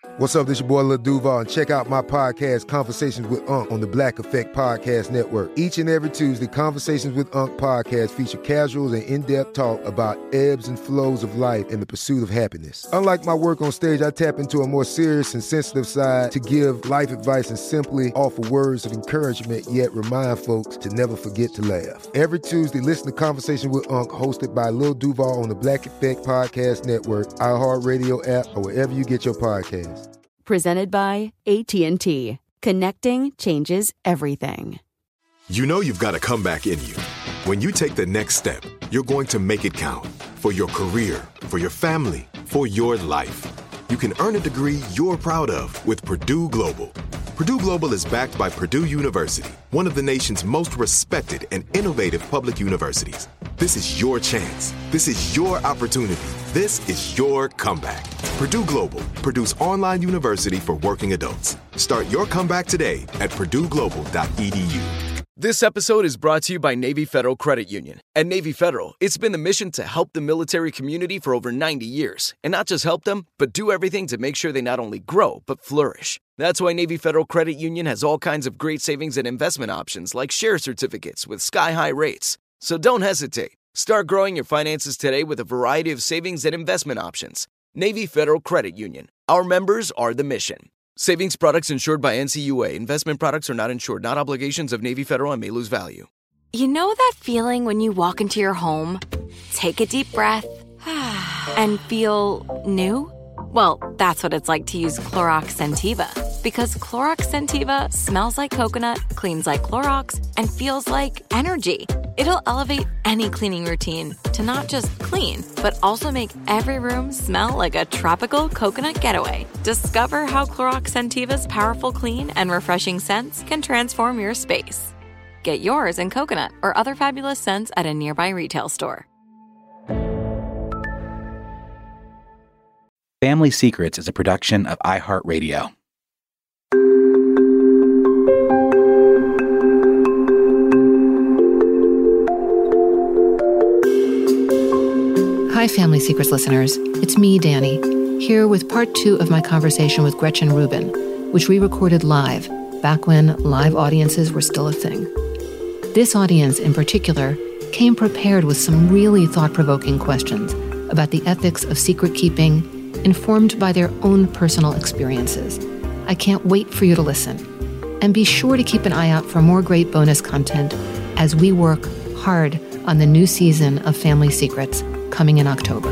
What's up, this your boy Lil Duval, and check out my podcast, Conversations with Unc, on the Black Effect Podcast Network. Each and every Tuesday, Conversations with Unc podcast feature casuals and in-depth talk about ebbs and flows of life and the pursuit of happiness. Unlike my work on stage, I tap into a more serious and sensitive side to give life advice and simply offer words of encouragement, yet remind folks to never forget to laugh. Every Tuesday, listen to Conversations with Unc, hosted by Lil Duval on the Black Effect Podcast Network, iHeartRadio app, or wherever you get your podcasts. Presented by AT&T. Connecting changes everything. You know you've got a comeback in you. When you take the next step, you're going to make it count. For your career, for your family, for your life. You can earn a degree you're proud of with Purdue Global. Purdue Global is backed by Purdue University, one of the nation's most respected and innovative public universities. This is your chance. This is your opportunity. This is your comeback. Purdue Global, Purdue's online university for working adults. Start your comeback today at purdueglobal.edu. This episode is brought to you by Navy Federal Credit Union. At Navy Federal, it's been the mission to help the military community for over 90 years. And not just help them, but do everything to make sure they not only grow, but flourish. That's why Navy Federal Credit Union has all kinds of great savings and investment options like share certificates with sky-high rates. So don't hesitate. Start growing your finances today with a variety of savings and investment options. Navy Federal Credit Union. Our members are the mission. Savings products insured by NCUA. Investment products are not insured, not obligations of Navy Federal and may lose value. You know that feeling when you walk into your home, take a deep breath, and feel new? Well, that's what it's like to use Clorox Scentiva. Because Clorox Scentiva smells like coconut, cleans like Clorox, and feels like energy. It'll elevate any cleaning routine to not just clean, but also make every room smell like a tropical coconut getaway. Discover how Clorox Scentiva's powerful clean and refreshing scents can transform your space. Get yours in coconut or other fabulous scents at a nearby retail store. Family Secrets is a production of iHeartRadio. Hi, Family Secrets listeners. It's me, Danny, here with part 2 of my conversation with Gretchen Rubin, which we recorded live, back when live audiences were still a thing. This audience, in particular, came prepared with some really thought-provoking questions about the ethics of secret-keeping, informed by their own personal experiences. I can't wait for you to listen. And be sure to keep an eye out for more great bonus content as we work hard on the new season of Family Secrets coming in October.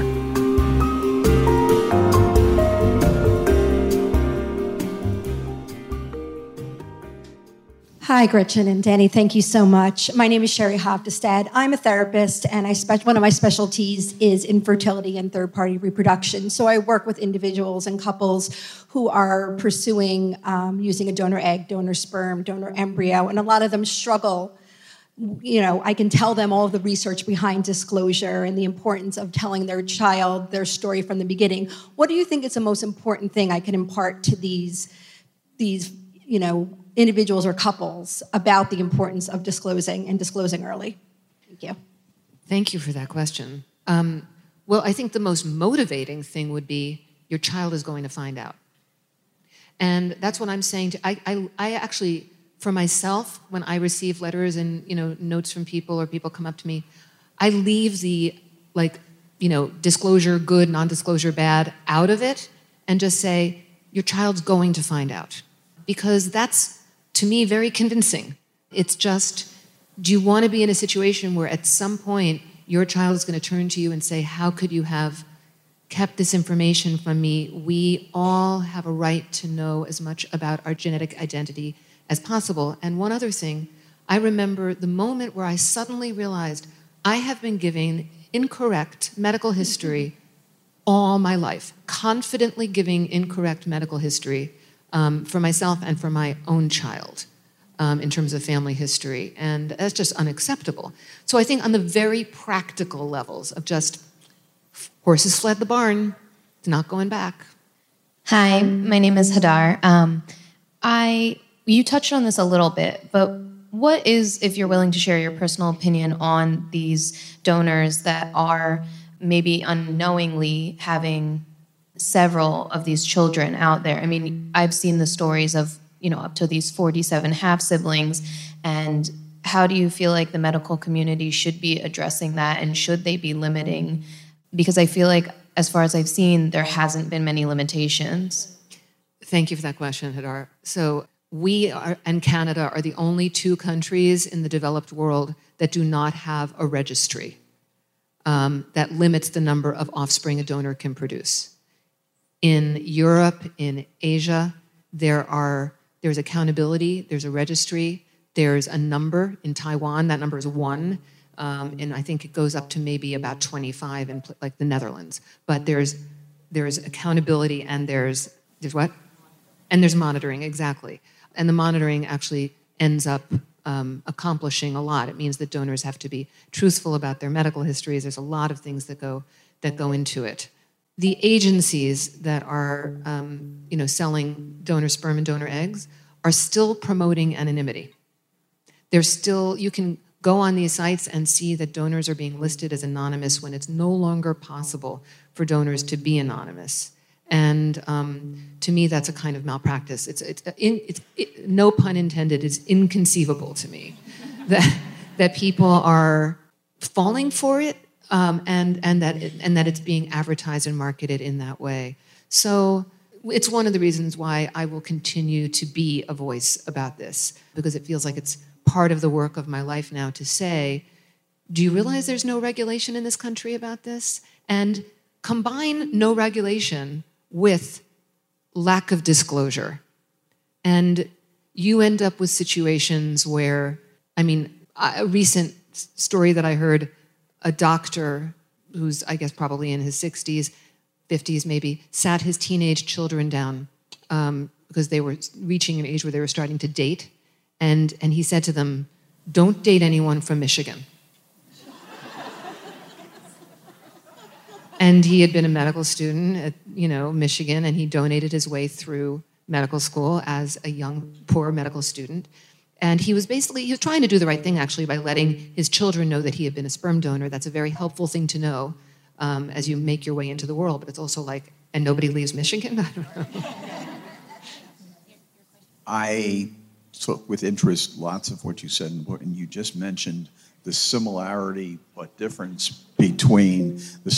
Hi, Gretchen and Danny. Thank you so much. My name is Sherry Hovdestad. I'm a therapist, and one of my specialties is infertility and third-party reproduction. So I work with individuals and couples who are pursuing using a donor egg, donor sperm, donor embryo, and a lot of them struggle. You know, I can tell them all of the research behind disclosure and the importance of telling their child their story from the beginning. What do you think is the most important thing I can impart to these individuals or couples about the importance of disclosing and disclosing early? Thank you. Thank you for that question. Well, I think the most motivating thing would be your child is going to find out. And that's what I'm saying. I actually, for myself, when I receive letters and notes from people or people come up to me, I leave the disclosure good, non-disclosure bad out of it and just say, your child's going to find out. Because that's, to me, very convincing. It's just, do you want to be in a situation where at some point your child is going to turn to you and say, how could you have kept this information from me? We all have a right to know as much about our genetic identity as possible. And one other thing, I remember the moment where I suddenly realized I have been giving incorrect medical history all my life, confidently giving incorrect medical history for myself and for my own child in terms of family history. And that's just unacceptable. So I think on the very practical levels of just horses fled the barn, it's not going back. Hi, my name is Hadar. You touched on this a little bit, but what is, if you're willing to share your personal opinion on these donors that are maybe unknowingly having several of these children out there. I mean, I've seen the stories of, up to these 47 half-siblings, and how do you feel like the medical community should be addressing that, and should they be limiting? Because I feel like, as far as I've seen, there hasn't been many limitations. Thank you for that question, Hadar. So we and Canada are the only two countries in the developed world that do not have a registry that limits the number of offspring a donor can produce. In Europe, in Asia, there's accountability, there's a registry, there's a number. In Taiwan, that number is 1, and I think it goes up to maybe about 25 in like the Netherlands. But there's accountability, and there's what? And there's monitoring, exactly. And the monitoring actually ends up accomplishing a lot. It means that donors have to be truthful about their medical histories. There's a lot of things that go into it. The agencies that are, selling donor sperm and donor eggs are still promoting anonymity. You can go on these sites and see that donors are being listed as anonymous when it's no longer possible for donors to be anonymous. And to me, that's a kind of malpractice. It's no pun intended. It's inconceivable to me that people are falling for it, and that it's being advertised and marketed in that way. So it's one of the reasons why I will continue to be a voice about this, because it feels like it's part of the work of my life now to say, do you realize there's no regulation in this country about this? And combine no regulation with lack of disclosure. And you end up with situations where, a recent story that I heard, a doctor who's, I guess, probably in his 60s, 50s maybe, sat his teenage children down because they were reaching an age where they were starting to date. And he said to them, don't date anyone from Michigan. And he had been a medical student at, Michigan, and he donated his way through medical school as a young, poor medical student. And he was trying to do the right thing, actually, by letting his children know that he had been a sperm donor. That's a very helpful thing to know as you make your way into the world. But it's also like, and nobody leaves Michigan? I don't know. I took with interest lots of what you said, and you just mentioned the similarity and difference between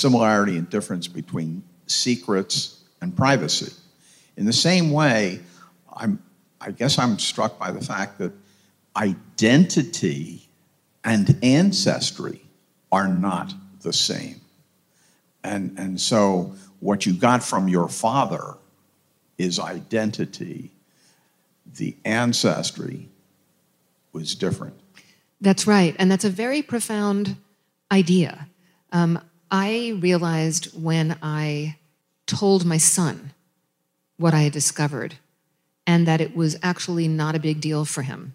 secrets and privacy. In the same way, I guess I'm struck by the fact that identity and ancestry are not the same. And so what you got from your father is identity. The ancestry was different. That's right, and that's a very profound idea. I realized when I told my son what I had discovered, and that it was actually not a big deal for him.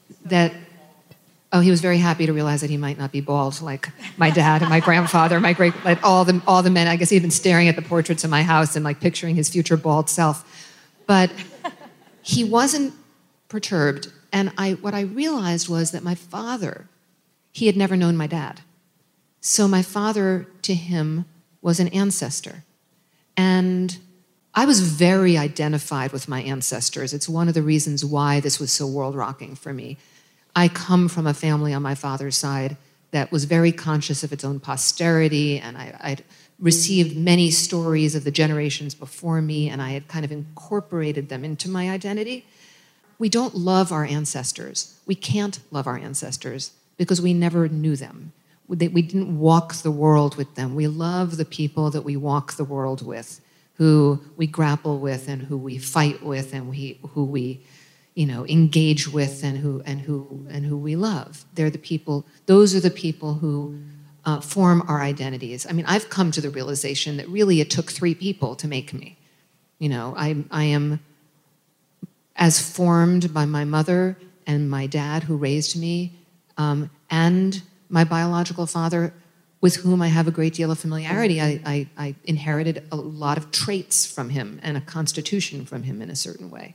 He was very happy to realize that he might not be bald like my dad and my grandfather, my like all the men. I guess he'd been staring at the portraits in my house and like picturing his future bald self. But he wasn't perturbed. And what I realized was that my father, he had never known my dad. So my father, to him, was an ancestor. And I was very identified with my ancestors. It's one of the reasons why this was so world-rocking for me. I come from a family on my father's side that was very conscious of its own posterity, and I'd received many stories of the generations before me, and I had kind of incorporated them into my identity. We don't love our ancestors. We can't love our ancestors because we never knew them. We didn't walk the world with them. We love the people that we walk the world with, who we grapple with and who we fight with and who we engage with and who we love. They're the people. Those are the people who form our identities. I've come to the realization that really it took 3 people to make me. I am as formed by my mother and my dad who raised me, and my biological father, with whom I have a great deal of familiarity. I inherited a lot of traits from him and a constitution from him in a certain way.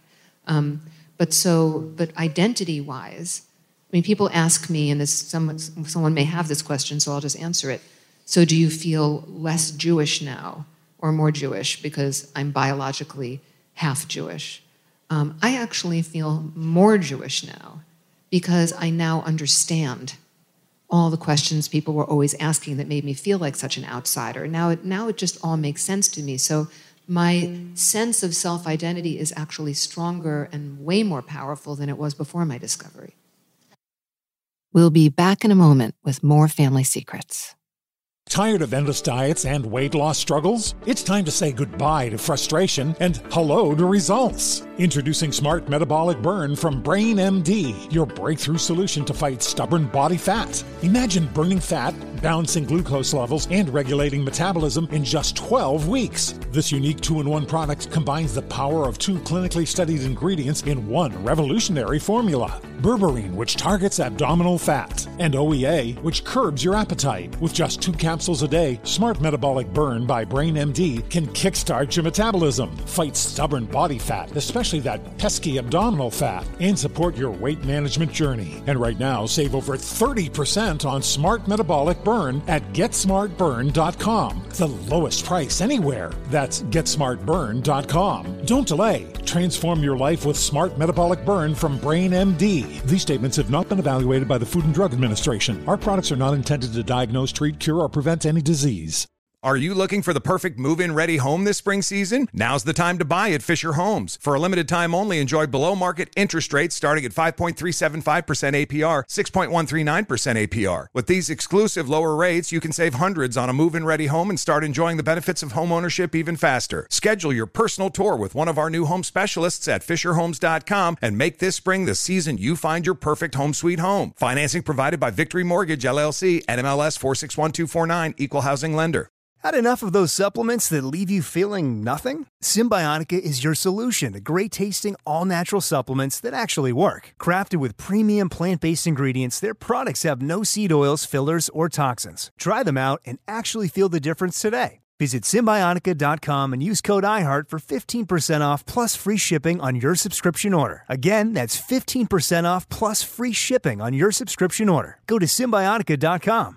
But identity-wise, people ask me, and someone may have this question, so I'll just answer it. So do you feel less Jewish now? or more Jewish because I'm biologically half Jewish. I actually feel more Jewish now because I now understand all the questions people were always asking that made me feel like such an outsider. Now it just all makes sense to me. So my sense of self-identity is actually stronger and way more powerful than it was before my discovery. We'll be back in a moment with more Family Secrets. Tired of endless diets and weight loss struggles? It's time to say goodbye to frustration and hello to results. Introducing Smart Metabolic Burn from Brain MD, your breakthrough solution to fight stubborn body fat. Imagine burning fat, balancing glucose levels, and regulating metabolism in just 12 weeks. This unique 2-in-1 product combines the power of 2 clinically studied ingredients in one revolutionary formula. Berberine, which targets abdominal fat, and OEA, which curbs your appetite. With just 2 capsules a day, Smart Metabolic Burn by Brain MD can kickstart your metabolism, fight stubborn body fat, especially that pesky abdominal fat, and support your weight management journey. And right now, save over 30% on Smart Metabolic Burn at GetSmartBurn.com. The lowest price anywhere. That's GetSmartBurn.com. Don't delay. Transform your life with Smart Metabolic Burn from Brain MD. These statements have not been evaluated by the Food and Drug Administration. Our products are not intended to diagnose, treat, cure, or prevent any disease. Are you looking for the perfect move-in ready home this spring season? Now's the time to buy at Fisher Homes. For a limited time only, enjoy below-market interest rates starting at 5.375% APR, 6.139% APR. With these exclusive lower rates, you can save hundreds on a move-in ready home and start enjoying the benefits of home ownership even faster. Schedule your personal tour with one of our new home specialists at FisherHomes.com and make this spring the season you find your perfect home sweet home. Financing provided by Victory Mortgage, LLC, NMLS 461249, Equal Housing Lender. Had enough of those supplements that leave you feeling nothing? Symbiotica is your solution to great-tasting, all-natural supplements that actually work. Crafted with premium plant-based ingredients, their products have no seed oils, fillers, or toxins. Try them out and actually feel the difference today. Visit Symbiotica.com and use code IHEART for 15% off plus free shipping on your subscription order. Again, that's 15% off plus free shipping on your subscription order. Go to Symbiotica.com,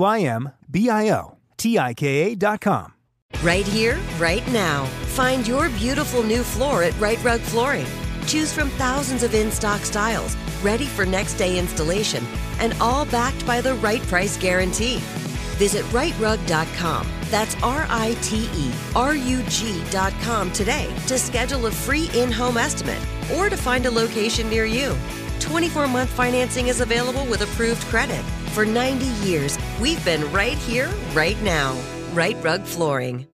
CYMBIOTIKA.com. Right here, right now. Find your beautiful new floor at Right Rug Flooring. Choose from thousands of in-stock styles, ready for next day installation, and all backed by the right price guarantee. Visit rightrug.com. That's RITERUG.com today to schedule a free in-home estimate or to find a location near you. 24-month financing is available with approved credit. For 90 years, we've been right here, right now. Right Rug Flooring.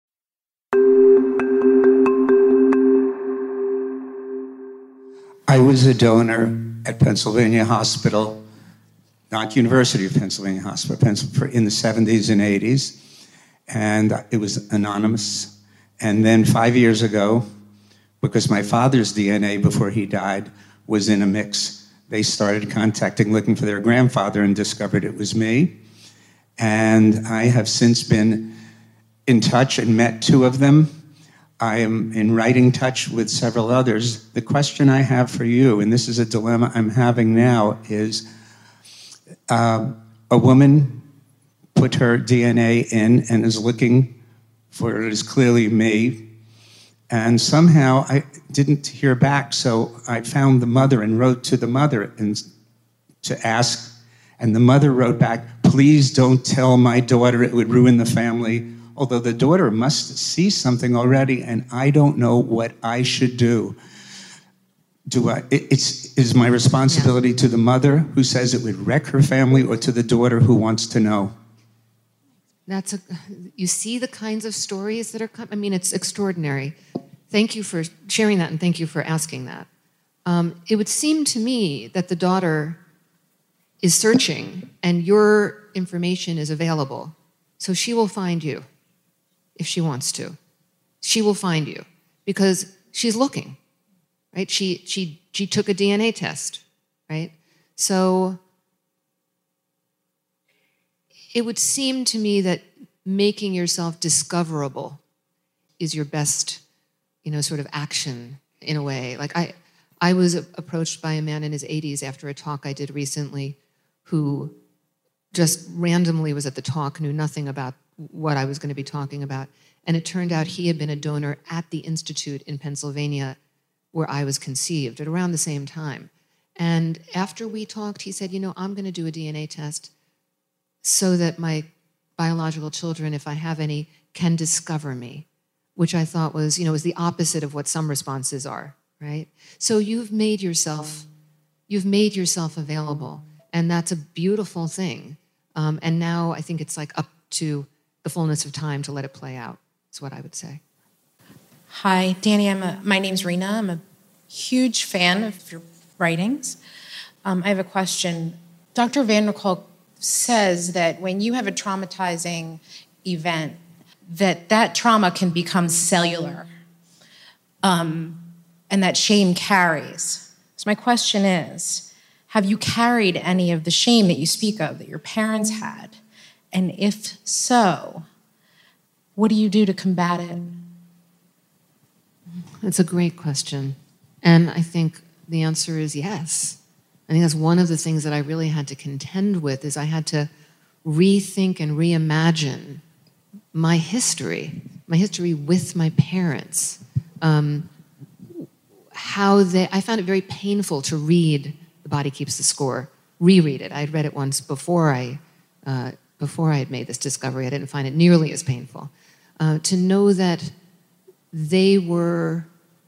I was a donor at Pennsylvania Hospital, not University of Pennsylvania Hospital, in the 70s and 80s, and it was anonymous. And then 5 years ago, because my father's DNA before he died was in a mix, they started contacting, looking for their grandfather, and discovered it was me. And I have since been in touch and met 2 of them. I am in writing touch with several others. The question I have for you, and this is a dilemma I'm having now, is a woman put her DNA in and is looking for it is clearly me. And somehow I didn't hear back, so I found the mother and wrote to the mother and to ask, and the mother wrote back, "Please don't tell my daughter, it would ruin the family." Although the daughter must see something already, and I don't know what I should do. Is my responsibility to the mother who says it would wreck her family, or to the daughter who wants to know? You see the kinds of stories that are coming. I mean, it's extraordinary. Thank you for sharing that, and thank you for asking that. It would seem to me that the daughter is searching, and your information is available. So she will find you if she wants to. She will find you because she's looking, right? She took a DNA test, right? So it would seem to me that making yourself discoverable is your best, sort of action in a way. Like I was approached by a man in his 80s after a talk I did recently who just randomly was at the talk, knew nothing about what I was going to be talking about, And it turned out he had been a donor at the institute in Pennsylvania where I was conceived at around the same time. And after we talked, he said, I'm going to do a DNA test so that my biological children, if I have any, can discover me, which I thought was, was the opposite of what some responses are, right? So you've made yourself available, and that's a beautiful thing. And now I think it's like up to the fullness of time to let it play out, is what I would say. Hi, Danny. My name's Rena. I'm a huge fan of your writings. I have a question. Dr. Van der Kolk says that when you have a traumatizing event, that trauma can become cellular, and that shame carries. So my question is, have you carried any of the shame that you speak of that your parents had? And if so, what do you do to combat it? That's a great question. And I think the answer is yes. I think that's one of the things that I really had to contend with, is I had to rethink and reimagine my history with my parents. I found it very painful to read The Body Keeps the Score, reread it. I had read it once before I had made this discovery. I didn't find it nearly as painful. To know that they were,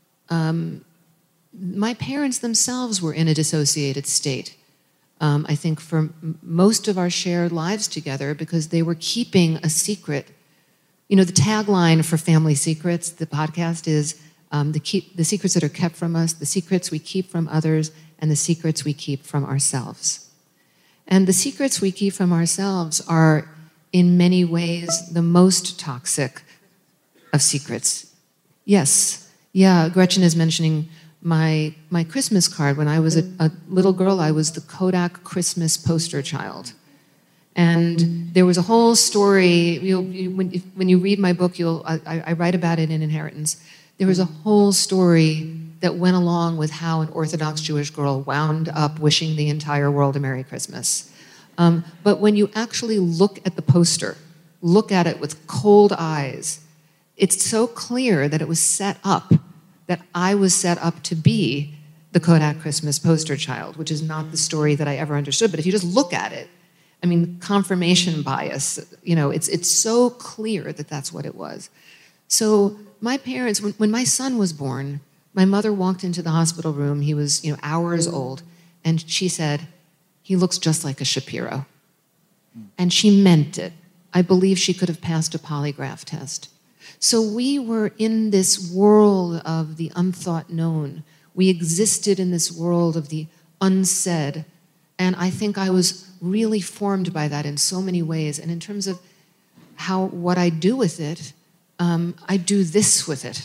my parents themselves were in a dissociated state. I think for most of our shared lives together, because they were keeping a secret. The tagline for Family Secrets, the podcast, is the secrets that are kept from us, the secrets we keep from others, and the secrets we keep from ourselves. And the secrets we keep from ourselves are, in many ways, the most toxic of secrets. Yes, yeah, Gretchen is mentioning my Christmas card. When I was a little girl, I was the Kodak Christmas poster child. And there was a whole story. When you read my book, I write about it in Inheritance. There was a whole story that went along with how an Orthodox Jewish girl wound up wishing the entire world a Merry Christmas. But when you actually look at the poster, look at it with cold eyes, it's so clear that it was set up, that I was set up to be the Kodak Christmas poster child, which is not the story that I ever understood. But if you just look at it, I mean, confirmation bias, it's so clear that that's what it was. So my parents, when my son was born, my mother walked into the hospital room. He was, hours old, and she said, "He looks just like a Shapiro." And she meant it. I believe she could have passed a polygraph test. So we were in this world of the unthought known. We existed in this world of the unsaid. And I think I was really formed by that in so many ways. And in terms of what I do with it, I do this with it.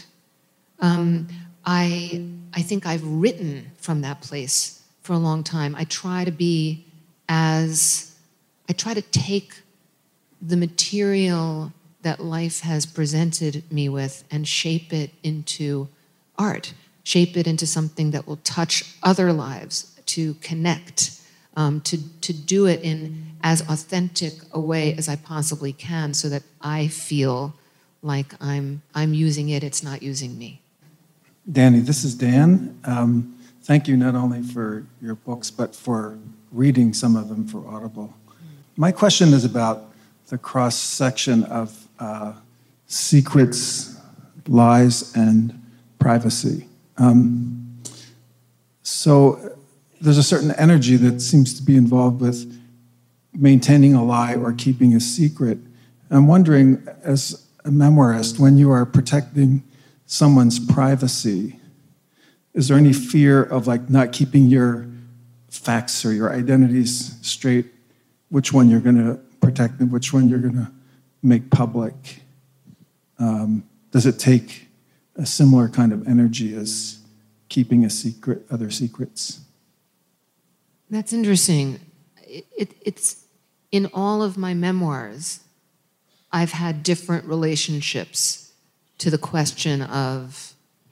I think I've written from that place for a long time. I try to take the material that life has presented me with and shape it into art, shape it into something that will touch other lives, to connect, to do it in as authentic a way as I possibly can, so that I feel like I'm using it, it's not using me. Danny, this is Dan. Thank you not only for your books, but for reading some of them for Audible. My question is about the cross-section of secrets, lies, and privacy. So there's a certain energy that seems to be involved with maintaining a lie or keeping a secret. I'm wondering, as a memoirist, when you are protecting someone's privacy, is there any fear of not keeping your facts or your identities straight, which one you're going to protect and which one you're going to make public? Does it take a similar kind of energy as keeping a secret, other secrets? That's interesting. It's in all of my memoirs, I've had different relationships to the question of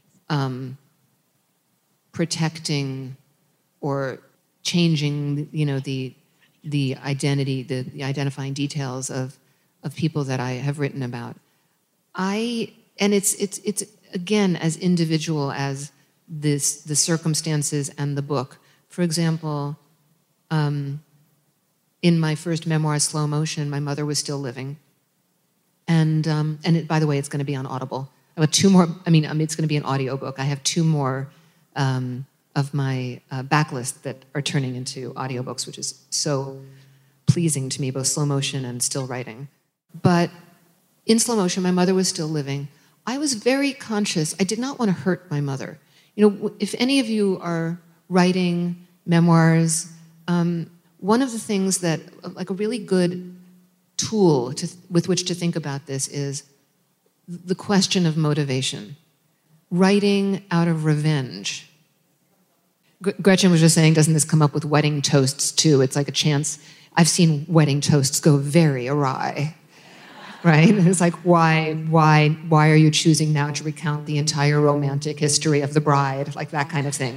protecting or changing, the identity, the identifying details of people that I have written about. it's again as individual as the circumstances and the book. For example, in my first memoir, Slow Motion, my mother was still living. And by the way, it's going to be on Audible. I have 2 more, it's going to be an audiobook. I have 2 more of my backlist that are turning into audiobooks, which is so pleasing to me, both Slow Motion and Still Writing. But in Slow Motion, my mother was still living. I was very conscious. I did not want to hurt my mother. If any of you are writing memoirs, one of the things that, like a really good tool with which to think about this is the question of motivation. Writing out of revenge. Gretchen was just saying, doesn't this come up with wedding toasts too? It's like a chance. I've seen wedding toasts go very awry, right? And it's like, why are you choosing now to recount the entire romantic history of the bride? Like that kind of thing.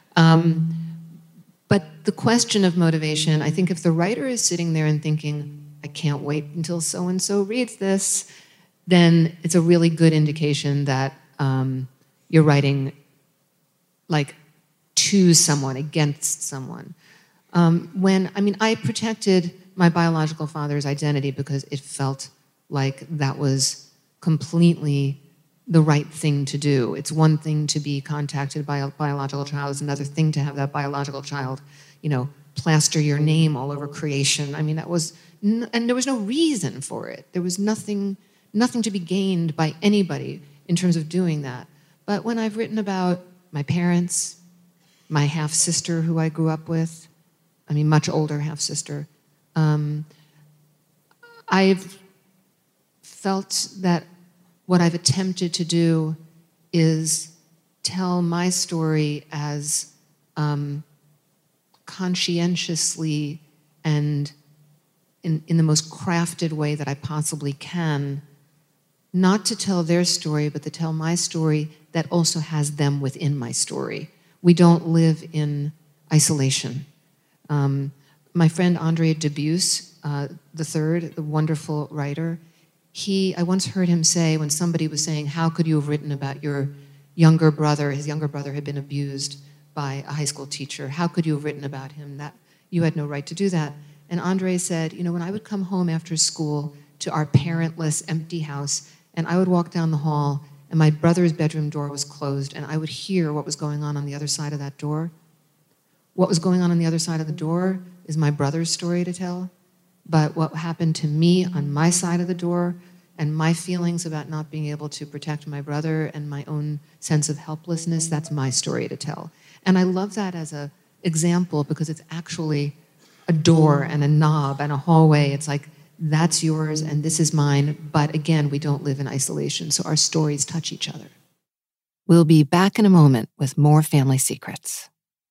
But the question of motivation, I think if the writer is sitting there and thinking, I can't wait until so-and-so reads this, then it's a really good indication that you're writing like to someone, against someone. I protected my biological father's identity because it felt like that was completely the right thing to do. It's one thing to be contacted by a biological child. It's another thing to have that biological child, plaster your name all over creation. And there was no reason for it. There was nothing to be gained by anybody in terms of doing that. But when I've written about my parents, my half-sister who I grew up with, much older half-sister, I've felt that what I've attempted to do is tell my story as conscientiously and in the most crafted way that I possibly can, not to tell their story, but to tell my story that also has them within my story. We don't live in isolation. My friend Andre Dubus, III, the wonderful writer, I once heard him say, when somebody was saying, how could you have written about your younger brother? His younger brother had been abused by a high school teacher. How could you have written about him? That you had no right to do that. And Andre said, when I would come home after school to our parentless, empty house, and I would walk down the hall, and my brother's bedroom door was closed, and I would hear what was going on the other side of that door. What was going on the other side of the door is my brother's story to tell. But what happened to me on my side of the door and my feelings about not being able to protect my brother and my own sense of helplessness, that's my story to tell. And I love that as an example because it's actually a door and a knob and a hallway. It's like, that's yours and this is mine. But again, we don't live in isolation, so our stories touch each other. We'll be back in a moment with more Family Secrets.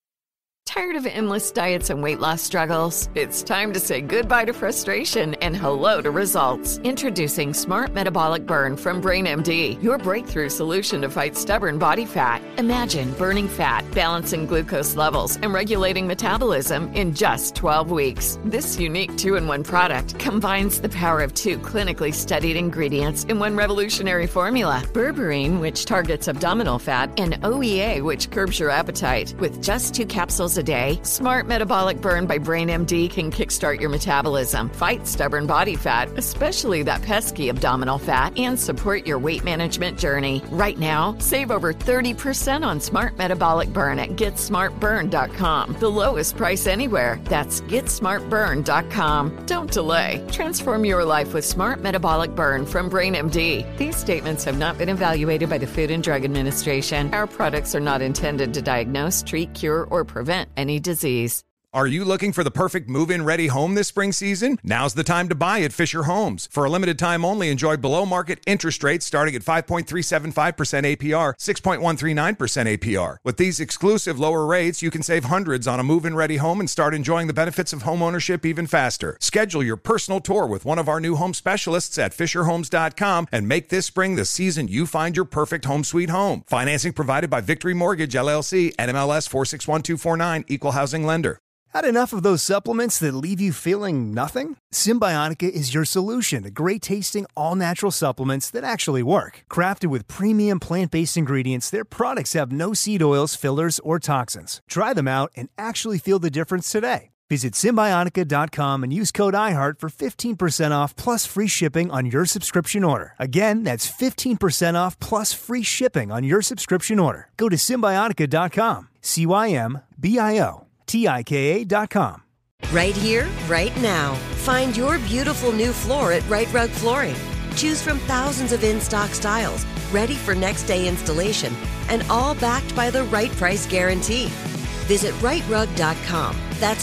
Tired of endless diets and weight loss struggles? It's time to say goodbye to frustration and hello to results. Introducing Smart Metabolic Burn from BrainMD, your breakthrough solution to fight stubborn body fat. Imagine burning fat, balancing glucose levels, and regulating metabolism in just 12 weeks. This unique 2-in-1 product combines the power of 2 clinically studied ingredients in one revolutionary formula. Berberine, which targets abdominal fat, and OEA, which curbs your appetite. With just 2 capsules a day, Smart Metabolic Burn by BrainMD can kickstart your metabolism, fight stubborn body fat, especially that pesky abdominal fat, and support your weight management journey. Right now, save over 30% on Smart Metabolic Burn at GetSmartBurn.com. The lowest price anywhere. That's GetSmartBurn.com. Don't delay. Transform your life with Smart Metabolic Burn from BrainMD. These statements have not been evaluated by the Food and Drug Administration. Our products are not intended to diagnose, treat, cure, or prevent any disease. Are you looking for the perfect move-in ready home this spring season? Now's the time to buy at Fisher Homes. For a limited time only, enjoy below-market interest rates starting at 5.375% APR, 6.139% APR. With these exclusive lower rates, you can save hundreds on a move-in ready home and start enjoying the benefits of home ownership even faster. Schedule your personal tour with one of our new home specialists at FisherHomes.com and make this spring the season you find your perfect home sweet home. Financing provided by Victory Mortgage, LLC, NMLS 461249, Equal Housing Lender. Had enough of those supplements that leave you feeling nothing? Symbiotica is your solution to great-tasting, all-natural supplements that actually work. Crafted with premium plant-based ingredients, their products have no seed oils, fillers, or toxins. Try them out and actually feel the difference today. Visit Symbiotica.com and use code IHEART for 15% off plus free shipping on your subscription order. Again, that's 15% off plus free shipping on your subscription order. Go to Symbiotica.com, CYMBIOTIKA.com. Right here, right now. Find your beautiful new floor at Right Rug Flooring. Choose from thousands of in-stock styles, ready for next day installation, and all backed by the right price guarantee. Visit rightrug.com. That's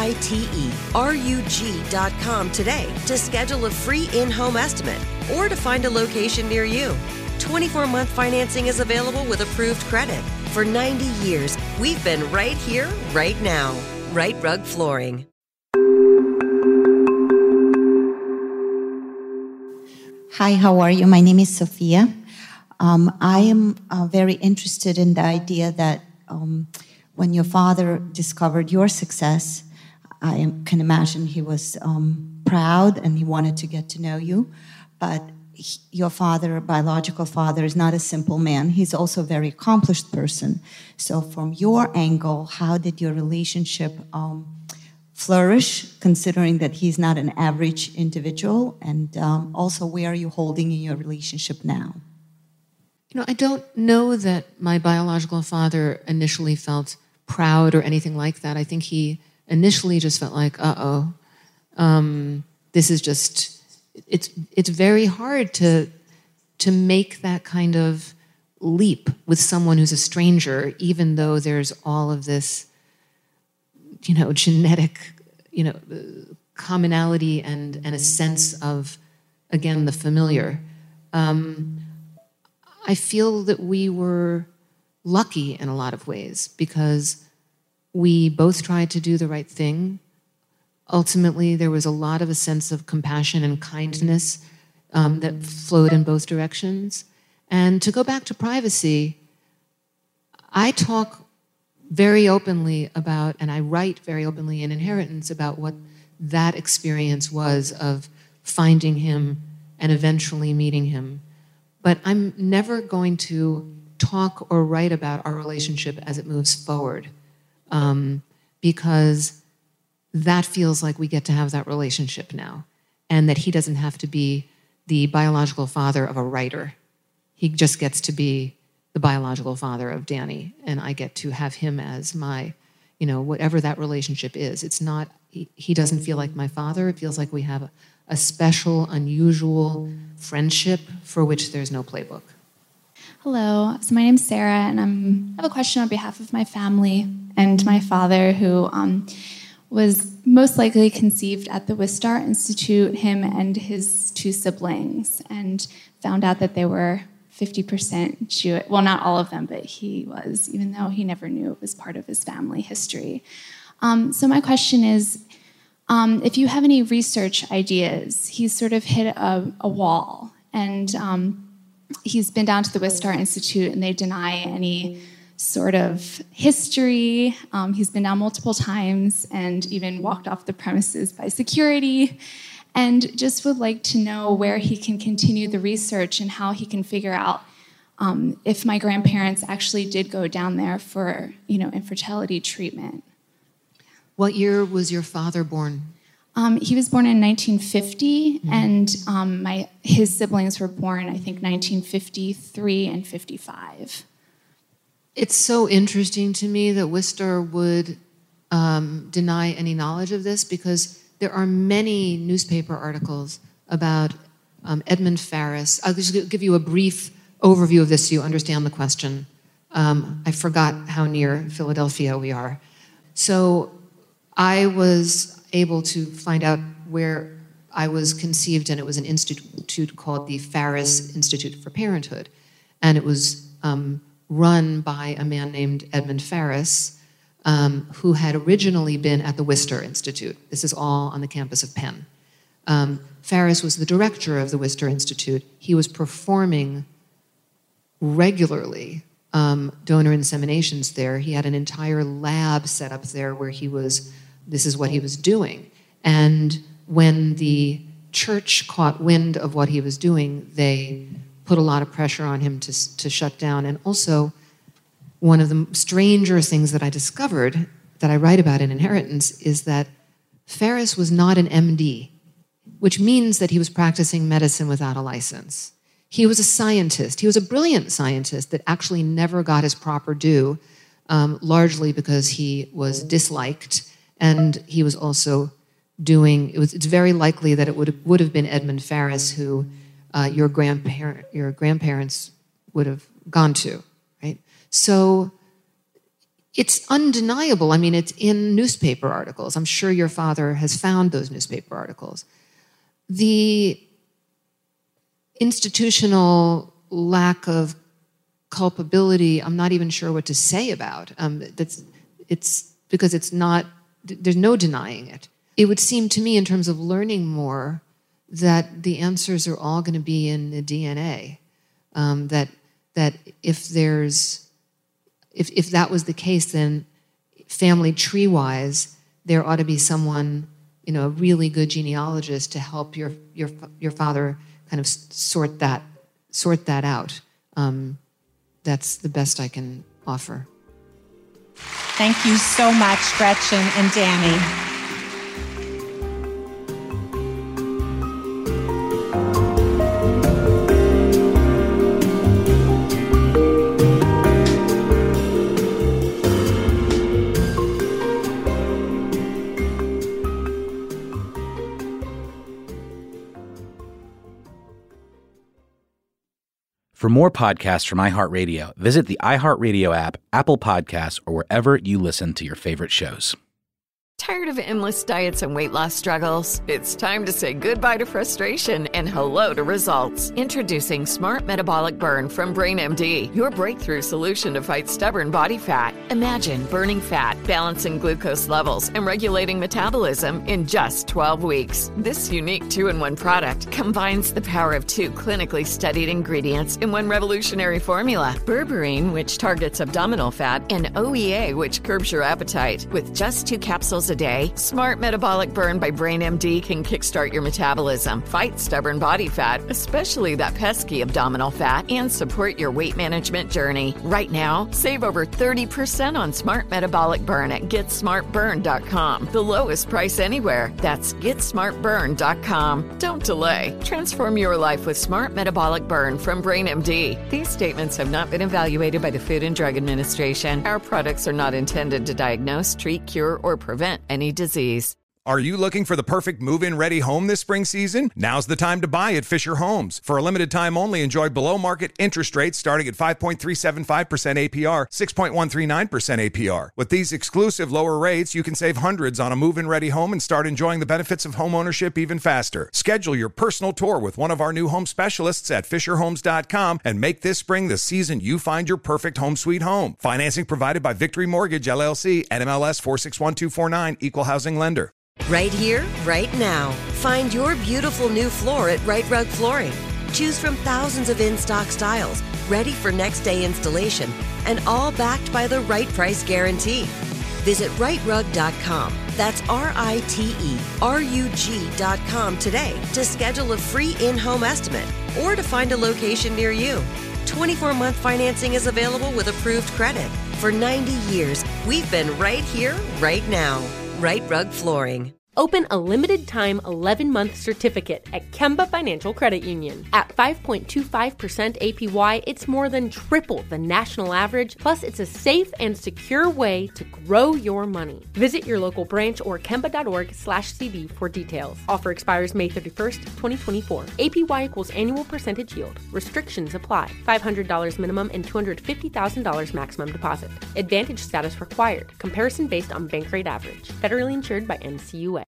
RITERUG.com today to schedule a free in-home estimate or to find a location near you. 24-month financing is available with approved credit. For 90 years, we've been right here, right now. Right Rug Flooring. Hi, how are you? My name is Sophia. I am very interested in the idea that when your father discovered your success, I can imagine he was proud and he wanted to get to know you. But your father, biological father, is not a simple man. He's also a very accomplished person. So from your angle, how did your relationship flourish, considering that he's not an average individual? And also, where are you holding in your relationship now? You know, I don't know that my biological father initially felt proud or anything like that. I think he initially just felt like, this is just, it's very hard to make that kind of leap with someone who's a stranger, even though there's all of this, genetic, commonality and a sense of, again, the familiar. I feel that we were lucky in a lot of ways because we both tried to do the right thing. Ultimately, there was a lot of a sense of compassion and kindness that flowed in both directions. And to go back to privacy, I talk very openly about, and I write very openly in Inheritance about what that experience was of finding him and eventually meeting him. But I'm never going to talk or write about our relationship as it moves forward, because that feels like we get to have that relationship now, and that he doesn't have to be the biological father of a writer. He just gets to be the biological father of Danny, and I get to have him as my, whatever that relationship is. It's not, he doesn't feel like my father. It feels like we have a special, unusual friendship for which there's no playbook. Hello, so my name's Sarah, and I have a question on behalf of my family and my father, who was most likely conceived at the Wistar Institute, him and his two siblings, and found out that they were 50% Jewish. Well, not all of them, but he was, even though he never knew it was part of his family history. So my question is, if you have any research ideas, he's sort of hit a wall, and he's been down to the Wistar Institute, and they deny any sort of history. He's been down multiple times and even walked off the premises by security, and just would like to know where he can continue the research and how he can figure out if my grandparents actually did go down there for, infertility treatment. What year was your father born? He was born in 1950, and his siblings were born, I think, 1953 and 55. It's so interesting to me that Wistar would deny any knowledge of this, because there are many newspaper articles about Edmund Ferris. I'll just give you a brief overview of this so you understand the question. I forgot how near Philadelphia we are. So I was able to find out where I was conceived, and it was an institute called the Ferris Institute for Parenthood. And it was run by a man named Edmund Ferris, who had originally been at the Wistar Institute. This is all on the campus of Penn. Ferris was the director of the Wistar Institute. He was performing regularly donor inseminations there. He had an entire lab set up there where he was this is what he was doing. And when the church caught wind of what he was doing, they put a lot of pressure on him to shut down. And also, one of the stranger things that I discovered that I write about in Inheritance is that Ferris was not an MD, which means that he was practicing medicine without a license. He was a scientist. He was a brilliant scientist that actually never got his proper due, largely because he was disliked, and he was also it's very likely that it would have been Edmund Ferris who your grandparents would have gone to, right? So it's undeniable. I mean, it's in newspaper articles. I'm sure your father has found those newspaper articles. The institutional lack of culpability, I'm not even sure what to say about. It's because it's not, there's no denying it. It would seem to me, in terms of learning more, that the answers are all going to be in the DNA. That if that was the case, then family tree-wise, there ought to be someone, a really good genealogist to help your father kind of sort that out. That's the best I can offer. Thank you so much, Gretchen and Danny. For more podcasts from iHeartRadio, visit the iHeartRadio app, Apple Podcasts, or wherever you listen to your favorite shows. Tired of endless diets and weight loss struggles? It's time to say goodbye to frustration and hello to results. Introducing Smart Metabolic Burn from BrainMD, your breakthrough solution to fight stubborn body fat. Imagine burning fat, balancing glucose levels, and regulating metabolism in just 12 weeks. This unique 2-in-1 product combines the power of 2 clinically studied ingredients in one revolutionary formula. Berberine, which targets abdominal fat, and OEA, which curbs your appetite. With just 2 capsules a day, Smart Metabolic Burn by BrainMD can kickstart your metabolism, fight stubborn body fat, especially that pesky abdominal fat, and support your weight management journey. Right now, save over 30% on Smart Metabolic Burn at GetSmartBurn.com. The lowest price anywhere. That's GetSmartBurn.com. Don't delay. Transform your life with Smart Metabolic Burn from BrainMD. These statements have not been evaluated by the Food and Drug Administration. Our products are not intended to diagnose, treat, cure, or prevent any disease. Are you looking for the perfect move-in ready home this spring season? Now's the time to buy at Fisher Homes. For a limited time only, enjoy below-market interest rates starting at 5.375% APR, 6.139% APR. With these exclusive lower rates, you can save hundreds on a move-in ready home and start enjoying the benefits of homeownership even faster. Schedule your personal tour with one of our new home specialists at FisherHomes.com and make this spring the season you find your perfect home sweet home. Financing provided by Victory Mortgage, LLC, NMLS 461249, Equal Housing Lender. Right here, right now. Find your beautiful new floor at Right Rug Flooring. Choose from thousands of in-stock styles, ready for next day installation, and all backed by the right price guarantee. Visit rightrug.com. That's RITERUG.com today to schedule a free in-home estimate or to find a location near you. 24-month financing is available with approved credit. For 90 years, we've been right here, right now. Right Rug Flooring. Open a limited-time 11-month certificate at Kemba Financial Credit Union. At 5.25% APY, it's more than triple the national average, plus it's a safe and secure way to grow your money. Visit your local branch or kemba.org/CD for details. Offer expires May 31st, 2024. APY equals annual percentage yield. Restrictions apply. $500 minimum and $250,000 maximum deposit. Advantage status required. Comparison based on bank rate average. Federally insured by NCUA.